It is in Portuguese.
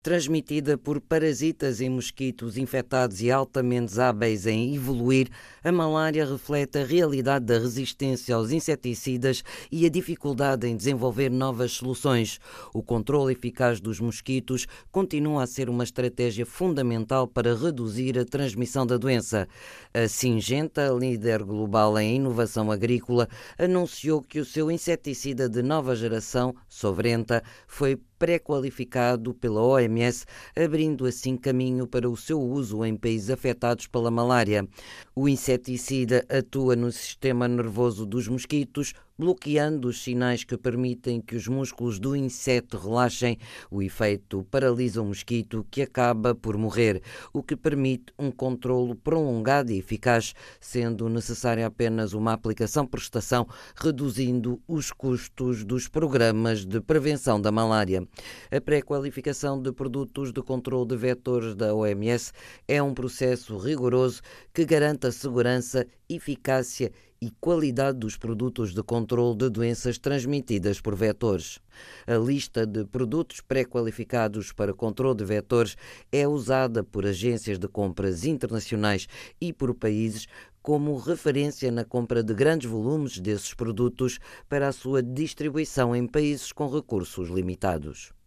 Transmitida por parasitas em mosquitos infectados e altamente hábeis em evoluir, a malária reflete a realidade da resistência aos inseticidas e a dificuldade em desenvolver novas soluções. O controle eficaz dos mosquitos continua a ser uma estratégia fundamental para reduzir a transmissão da doença. A Syngenta, líder global em inovação agrícola, anunciou que o seu inseticida de nova geração, Sovrenta, foi pré-qualificado pela OMS, abrindo assim caminho para o seu uso em países afetados pela malária. O inseticida atua no sistema nervoso dos mosquitos, bloqueando os sinais que permitem que os músculos do inseto relaxem. O efeito paralisa o mosquito, que acaba por morrer, o que permite um controlo prolongado e eficaz, sendo necessária apenas uma aplicação por estação, reduzindo os custos dos programas de prevenção da malária. A pré-qualificação de produtos de controle de vetores da OMS é um processo rigoroso que garante a segurança, eficácia e qualidade dos produtos de controle de doenças transmitidas por vetores. A lista de produtos pré-qualificados para controle de vetores é usada por agências de compras internacionais e por países como referência na compra de grandes volumes desses produtos para a sua distribuição em países com recursos limitados.